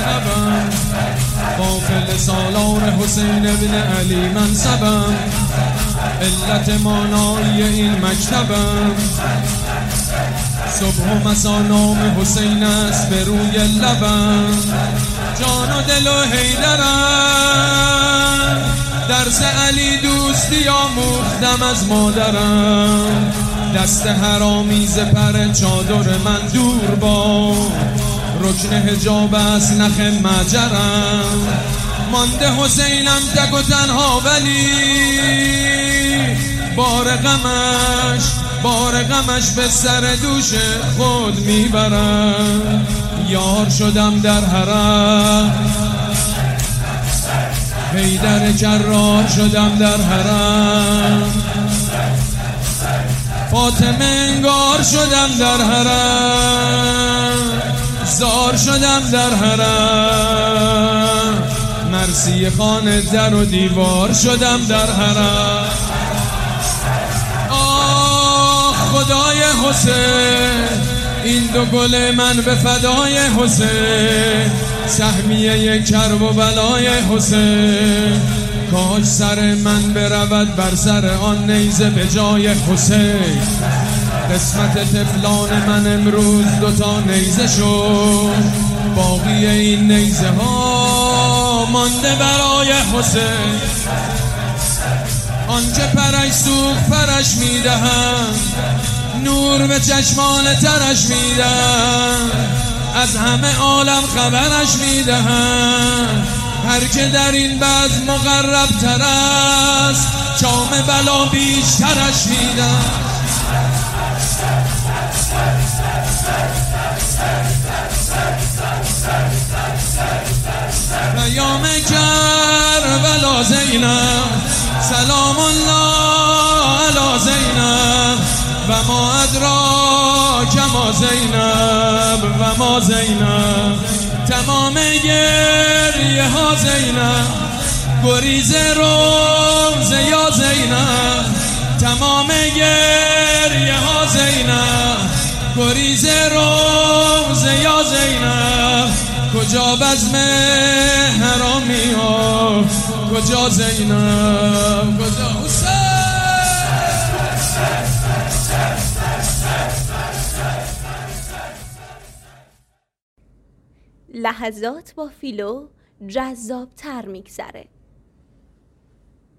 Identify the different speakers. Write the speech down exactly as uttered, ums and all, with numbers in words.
Speaker 1: مذهبم، قافل سالار حسین ابن علی منصبم، علت مانایی این مکتبم، صبح و مسا نام حسین است به روی لبم، جان و دل و حیدرم، درس علی دوستی آموختم از مادرم، دست حرامیز پر چادر من دور با، رکن حجاب است نخ مجرم، مانده حسینم تک و تنها ولی بار غمش بار غمش به سر دوش خود میبرم، یار شدم در حرم، حیدر جرار شدم در حرم، فاطمه انگار شدم در حرم، زار شدم در حرم، مرسی خانه در و دیوار شدم در حرم. آه خدای حسین، این دو گل من به فدای حسین، سهمیه کرب و بلای حسین، کاش سر من برود بر سر آن نیزه به جای حسین، قسمت طفلان من امروز دوتا نیزه شد، باقی این نیزه ها مانده برای حسین، آنچه پرش سوخت پرش میدهم، نور به چشمان ترش میدم، از همه عالم خبرش میدهم، هر که در این بزم مقرب تر است، چام بلا بیشترش میدم. پیام کربلا زینب، سلام الله علی زینب، و ما ادراک ما زینب و ما زینب، تمام گریه ها زینب، گریز روز یا زینب، تمام گریه ها زینب، گریز روز یا زینب، کجا بزم حرامی ها، کجا زینب، کجا حسین.
Speaker 2: لحظات با فیلو جذاب تر میگذره.